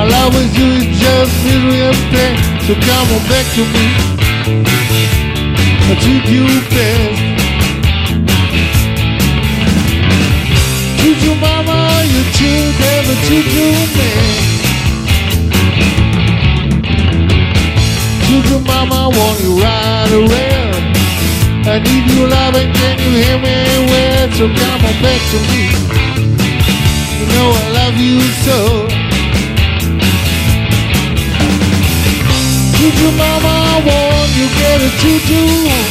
My love with you is just misery and pain. So come on back to me. I treat you best. Treat you mama, you treat never treat you man. Treat you mama, want you right around. I need you loving, can you hear me well? So come on back to me. You know I love you so. Treat you mama, want you get it, treat you.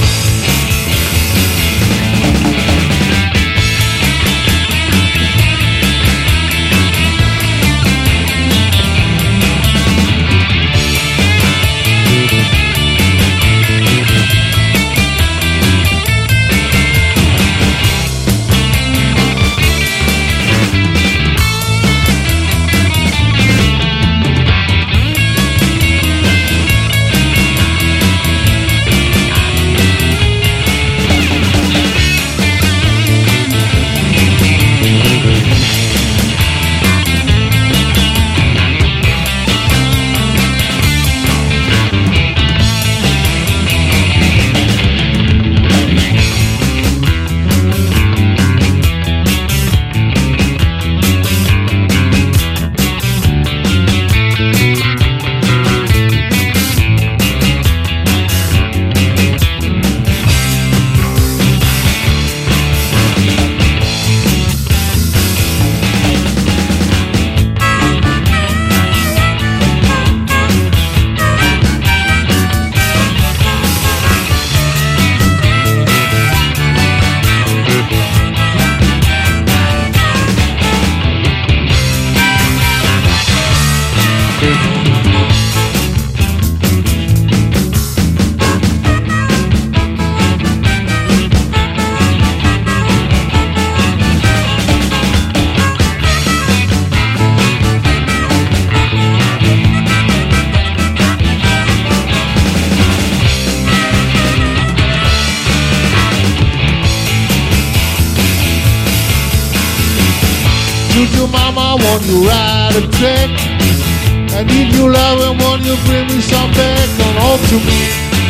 Treat you mama, want you ride a track. I need you love and want you bring me some back. Come home to me.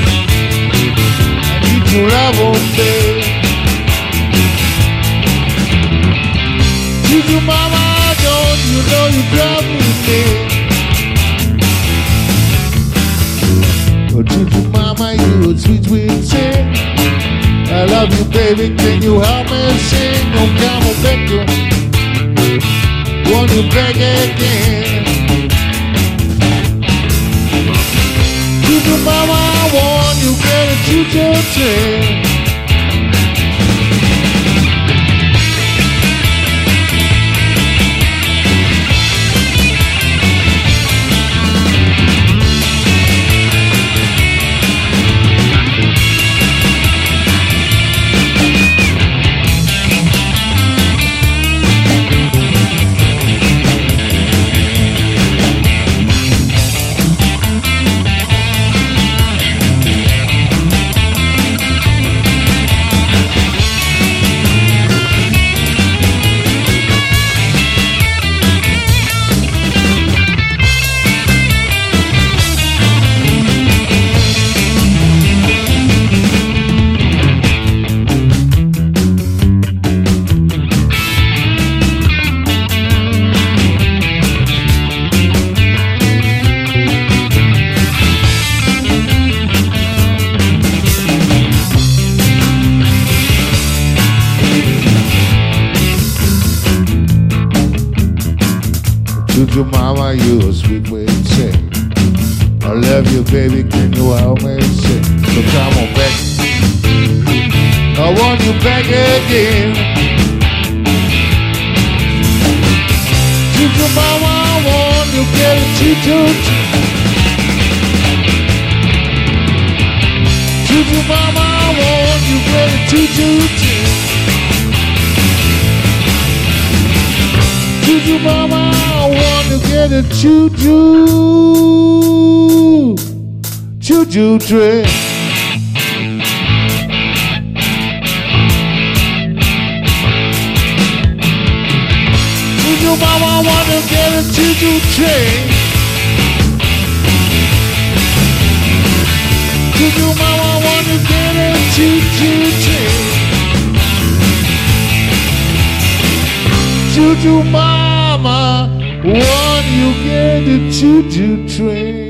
I need your love on day. Treat you mama, don't you know you drive me mad. But treat you mama, you a sweet, sweet thing. I love you baby, can you help me sing? Don't come on back to me. Want you back again. Treat you mama, I want you better treat your train. Treat you mama, you a sweet way to say. I love you baby, can you help me sing? So come on back, I want you back again. Treat you mama, I want you get it, treat you. Treat you mama, I want you get it, treat you. Treat you mama, I want to get a choo-choo, choo-choo train. Treat you mama, I want to get a choo-choo train. Choo-choo mama, when you get a choo-choo train. Choo-choo mama, when you get a choo-choo train.